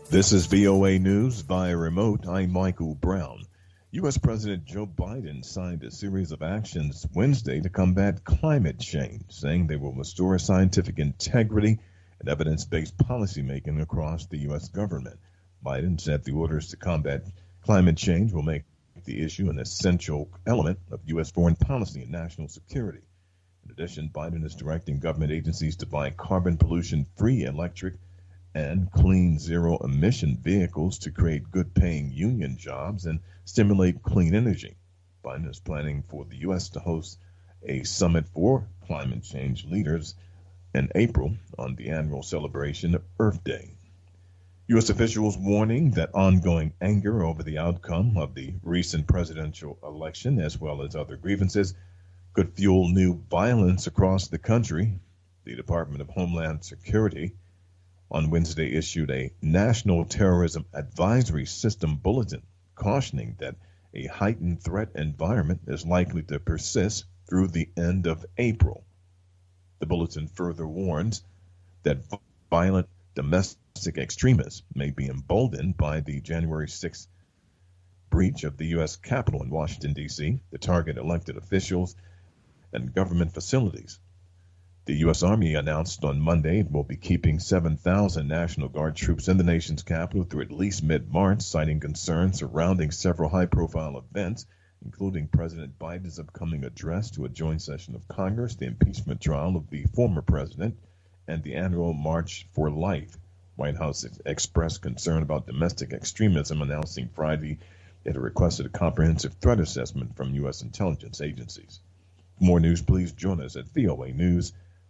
This is VOA News via remote. I'm Michael Brown. U.S. President Joe Biden signed a series of actions Wednesday to combat climate change, saying they will restore scientific integrity and evidence-based policymaking across the U.S. government. Biden said the orders to combat climate change will make the issue an essential element of U.S. foreign policy and national security. In addition, Biden is directing government agencies to buy carbon pollution-free electric and clean zero-emission vehicles to create good-paying union jobs and stimulate clean energy. Biden is planning for the U.S. to host a summit for climate change leaders in April on the annual celebration of Earth Day. U.S. officials warning that ongoing anger over the outcome of the recent presidential election, as well as other grievances, could fuel new violence across the country. The Department of Homeland Security on Wednesday issued a National Terrorism Advisory System bulletin cautioning that a heightened threat environment is likely to persist through the end of April. The bulletin further warns that violent domestic extremists may be emboldened by the January 6th breach of the U.S. Capitol in Washington, D.C., to target elected officials and government facilities. The U.S. Army announced on Monday it will be keeping 7,000 National Guard troops in the nation's capital through at least mid-March, citing concerns surrounding several high-profile events, including President Biden's upcoming address to a joint session of Congress, the impeachment trial of the former president, and the annual March for Life. White House expressed concern about domestic extremism, announcing Friday it had requested a comprehensive threat assessment from U.S. intelligence agencies. For more news, please join us at voanews.com.